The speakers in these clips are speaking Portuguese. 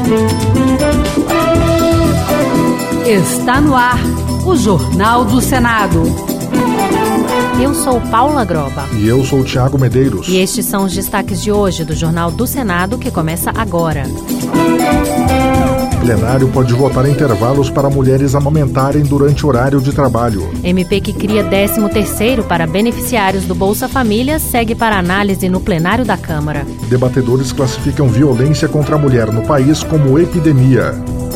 Está no ar o Jornal do Senado. Eu sou Paula Groba. E eu sou Thiago Medeiros. E estes são os destaques de hoje do Jornal do Senado, que começa agora. O plenário pode votar intervalos para mulheres amamentarem durante o horário de trabalho. MP que cria 13º para beneficiários do Bolsa Família segue para análise no plenário da Câmara. Debatedores classificam violência contra a mulher no país como epidemia.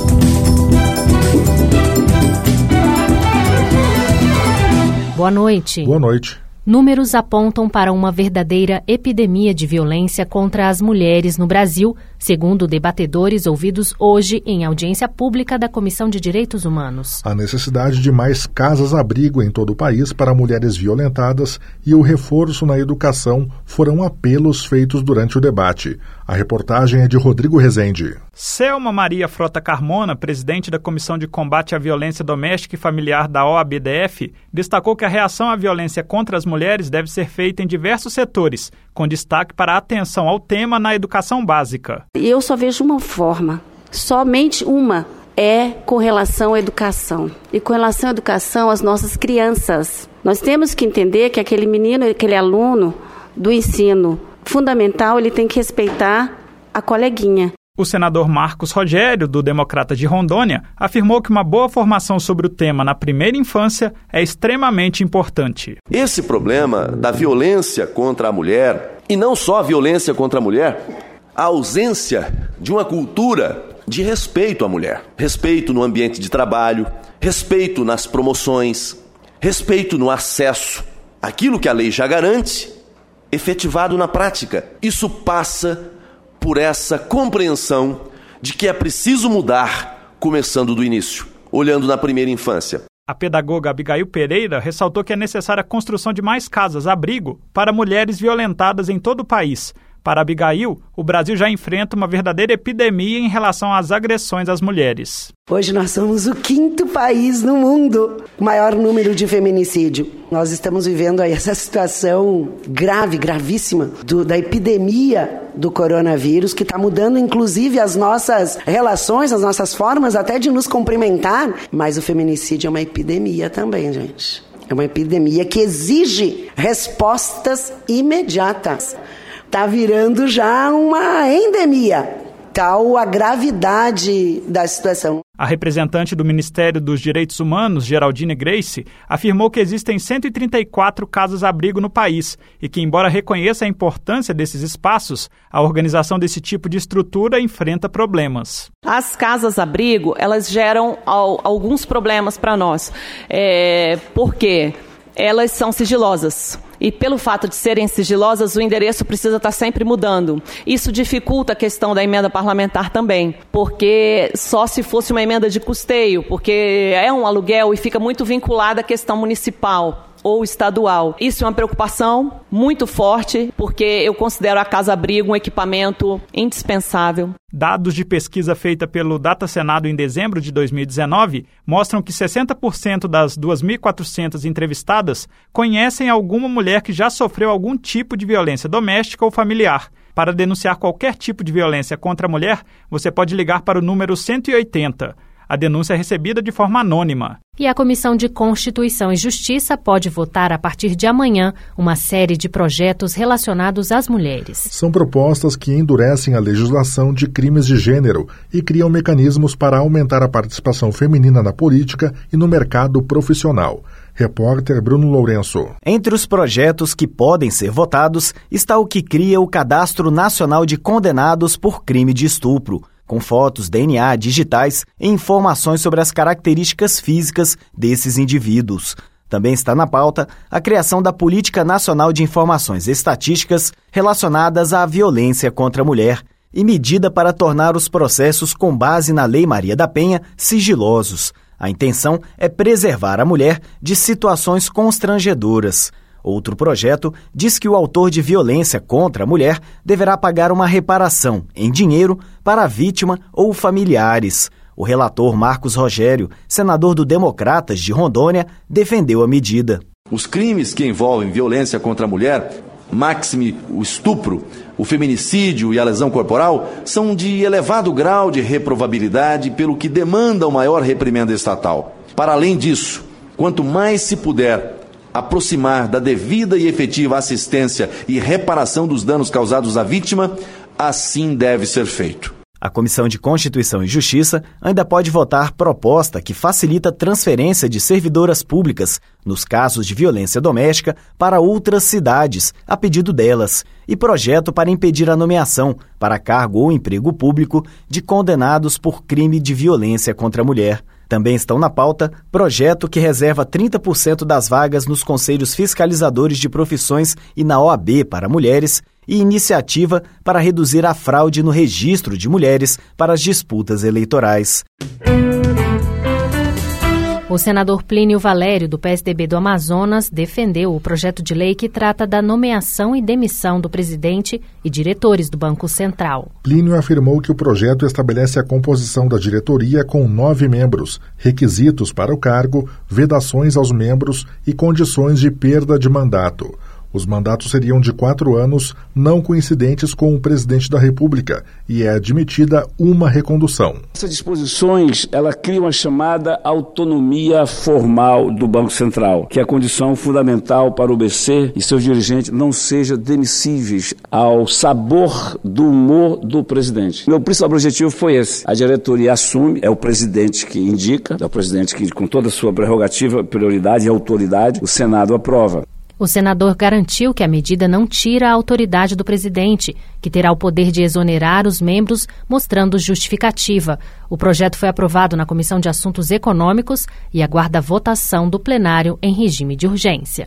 Boa noite. Boa noite. Números apontam para uma verdadeira epidemia de violência contra as mulheres no Brasil, segundo debatedores ouvidos hoje em audiência pública da Comissão de Direitos Humanos. A necessidade de mais casas-abrigo em todo o país para mulheres violentadas e o reforço na educação foram apelos feitos durante o debate. A reportagem é de Rodrigo Rezende. Selma Maria Frota Carmona, presidente da Comissão de Combate à Violência Doméstica e Familiar da OABDF, destacou que a reação à violência contra as mulheres deve ser feita em diversos setores, com destaque para a atenção ao tema na educação básica. Eu só vejo uma forma, somente uma, é com relação à educação. E com relação à educação, às nossas crianças. Nós temos que entender que aquele menino, aquele aluno do ensino fundamental, ele tem que respeitar a coleguinha. O senador Marcos Rogério, do Democrata de Rondônia, afirmou que uma boa formação sobre o tema na primeira infância é extremamente importante. Esse problema da violência contra a mulher, e não só a violência contra a mulher, a ausência de uma cultura de respeito à mulher. Respeito no ambiente de trabalho, respeito nas promoções, respeito no acesso. Aquilo que a lei já garante, efetivado na prática. Isso passa por essa compreensão de que é preciso mudar, começando do início, olhando na primeira infância. A pedagoga Abigail Pereira ressaltou que é necessária a construção de mais casas-abrigo para mulheres violentadas em todo o país. Para Abigail, o Brasil já enfrenta uma verdadeira epidemia em relação às agressões às mulheres. Hoje nós somos o 5º país no mundo com maior número de feminicídio. Nós estamos vivendo aí essa situação grave, gravíssima, da epidemia do coronavírus, que está mudando inclusive as nossas relações, as nossas formas até de nos cumprimentar. Mas o feminicídio é uma epidemia também, gente. É uma epidemia que exige respostas imediatas. Está virando já uma endemia, tal a gravidade da situação. A representante do Ministério dos Direitos Humanos, Geraldine Grace, afirmou que existem 134 casas-abrigo no país e que, embora reconheça a importância desses espaços, a organização desse tipo de estrutura enfrenta problemas. As casas-abrigo, elas geram alguns problemas para nós, porque elas são sigilosas. E pelo fato de serem sigilosas, o endereço precisa estar sempre mudando. Isso dificulta a questão da emenda parlamentar também, porque só se fosse uma emenda de custeio, porque é um aluguel e fica muito vinculada à questão municipal ou estadual. Isso é uma preocupação muito forte, porque eu considero a casa-abrigo um equipamento indispensável. Dados de pesquisa feita pelo Data Senado em dezembro de 2019 mostram que 60% das 2.400 entrevistadas conhecem alguma mulher que já sofreu algum tipo de violência doméstica ou familiar. Para denunciar qualquer tipo de violência contra a mulher, você pode ligar para o número 180. A denúncia é recebida de forma anônima. E a Comissão de Constituição e Justiça pode votar a partir de amanhã uma série de projetos relacionados às mulheres. São propostas que endurecem a legislação de crimes de gênero e criam mecanismos para aumentar a participação feminina na política e no mercado profissional. Repórter Bruno Lourenço. Entre os projetos que podem ser votados está o que cria o Cadastro Nacional de Condenados por Crime de Estupro, com fotos, DNA, digitais e informações sobre as características físicas desses indivíduos. Também está na pauta a criação da Política Nacional de Informações Estatísticas relacionadas à violência contra a mulher e medida para tornar os processos com base na Lei Maria da Penha sigilosos. A intenção é preservar a mulher de situações constrangedoras. Outro projeto diz que o autor de violência contra a mulher deverá pagar uma reparação em dinheiro para a vítima ou familiares. O relator Marcos Rogério, senador do Democratas de Rondônia, defendeu a medida. Os crimes que envolvem violência contra a mulher máxime o estupro, o feminicídio e a lesão corporal, são de elevado grau de reprovabilidade, pelo que demandam maior reprimenda estatal. Para além disso, quanto mais se puder aproximar da devida e efetiva assistência e reparação dos danos causados à vítima, assim deve ser feito. A Comissão de Constituição e Justiça ainda pode votar proposta que facilita a transferência de servidoras públicas, nos casos de violência doméstica, para outras cidades, a pedido delas, e projeto para impedir a nomeação para cargo ou emprego público de condenados por crime de violência contra a mulher. Também estão na pauta projeto que reserva 30% das vagas nos conselhos fiscalizadores de profissões e na OAB para mulheres e iniciativa para reduzir a fraude no registro de mulheres para as disputas eleitorais. O senador Plínio Valério, do PSDB do Amazonas, defendeu o projeto de lei que trata da nomeação e demissão do presidente e diretores do Banco Central. Plínio afirmou que o projeto estabelece a composição da diretoria com 9 membros, requisitos para o cargo, vedações aos membros e condições de perda de mandato. Os mandatos seriam de 4 anos, não coincidentes com o presidente da República, e é admitida uma recondução. Essas disposições, ela cria uma chamada autonomia formal do Banco Central, que é a condição fundamental para o BC e seus dirigentes não sejam demissíveis ao sabor do humor do presidente. Meu principal objetivo foi esse. A diretoria assume, é o presidente que indica, é o presidente que, com toda a sua prerrogativa, prioridade e autoridade, o Senado aprova. O senador garantiu que a medida não tira a autoridade do presidente, que terá o poder de exonerar os membros, mostrando justificativa. O projeto foi aprovado na Comissão de Assuntos Econômicos e aguarda a votação do plenário em regime de urgência.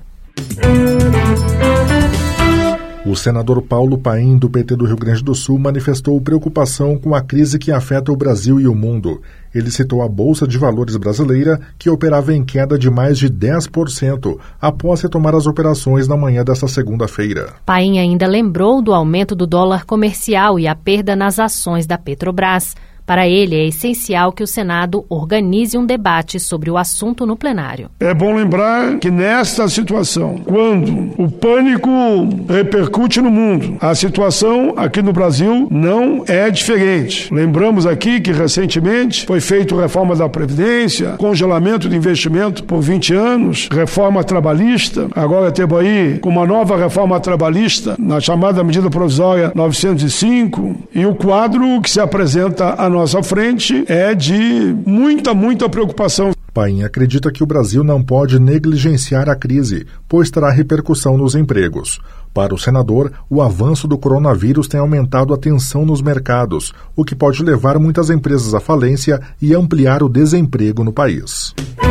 O senador Paulo Paim, do PT do Rio Grande do Sul, manifestou preocupação com a crise que afeta o Brasil e o mundo. Ele citou a Bolsa de Valores brasileira, que operava em queda de mais de 10% após retomar as operações na manhã desta segunda-feira. Paim ainda lembrou do aumento do dólar comercial e a perda nas ações da Petrobras. Para ele, é essencial que o Senado organize um debate sobre o assunto no plenário. É bom lembrar que nesta situação, quando o pânico repercute no mundo, a situação aqui no Brasil não é diferente. Lembramos aqui que recentemente foi feita a reforma da Previdência, congelamento de investimento por 20 anos, reforma trabalhista. Agora temos aí com uma nova reforma trabalhista, na chamada medida provisória 905, e o quadro que se apresenta a nossa frente é de muita preocupação. Paim acredita que o Brasil não pode negligenciar a crise, pois terá repercussão nos empregos. Para o senador, o avanço do coronavírus tem aumentado a tensão nos mercados, o que pode levar muitas empresas à falência e ampliar o desemprego no país.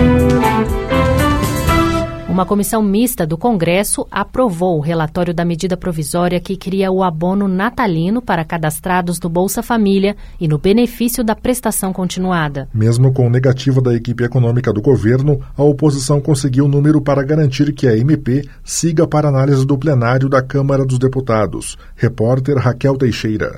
Uma comissão mista do Congresso aprovou o relatório da medida provisória que cria o abono natalino para cadastrados do Bolsa Família e no benefício da prestação continuada. Mesmo com negativa da equipe econômica do governo, a oposição conseguiu número para garantir que a MP siga para análise do plenário da Câmara dos Deputados. Repórter Raquel Teixeira.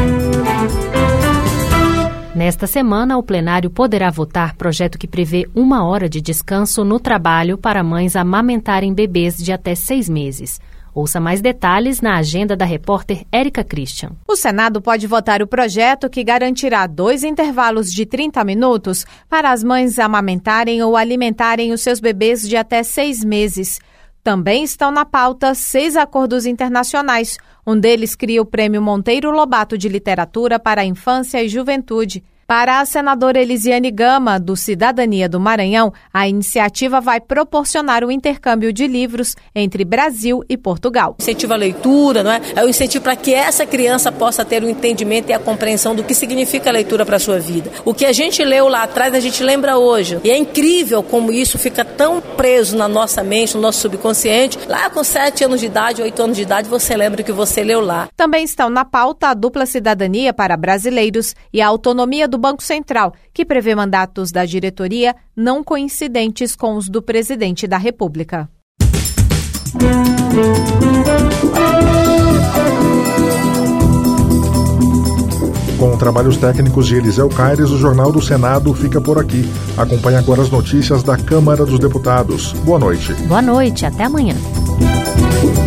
Nesta semana, o plenário poderá votar projeto que prevê 1 hora de descanso no trabalho para mães amamentarem bebês de até 6 meses. Ouça mais detalhes na agenda da repórter Érica Christian. O Senado pode votar o projeto que garantirá 2 intervalos de 30 minutos para as mães amamentarem ou alimentarem os seus bebês de até 6 meses. Também estão na pauta 6 acordos internacionais. Um deles cria o Prêmio Monteiro Lobato de Literatura para a Infância e Juventude. Para a senadora Elisiane Gama, do Cidadania do Maranhão, a iniciativa vai proporcionar o intercâmbio de livros entre Brasil e Portugal. Incentivo à leitura, não é? É um incentivo para que essa criança possa ter o entendimento e a compreensão do que significa a leitura para a sua vida. O que a gente leu lá atrás, a gente lembra hoje. E é incrível como isso fica tão preso na nossa mente, no nosso subconsciente. Lá com 7 anos de idade, 8 anos de idade, você lembra que você leu lá. Também estão na pauta a dupla cidadania para brasileiros e a autonomia do Banco Central, que prevê mandatos da diretoria não coincidentes com os do presidente da República. Com trabalhos técnicos de Eliseu Caires, o Jornal do Senado fica por aqui. Acompanhe agora as notícias da Câmara dos Deputados. Boa noite. Boa noite, até amanhã.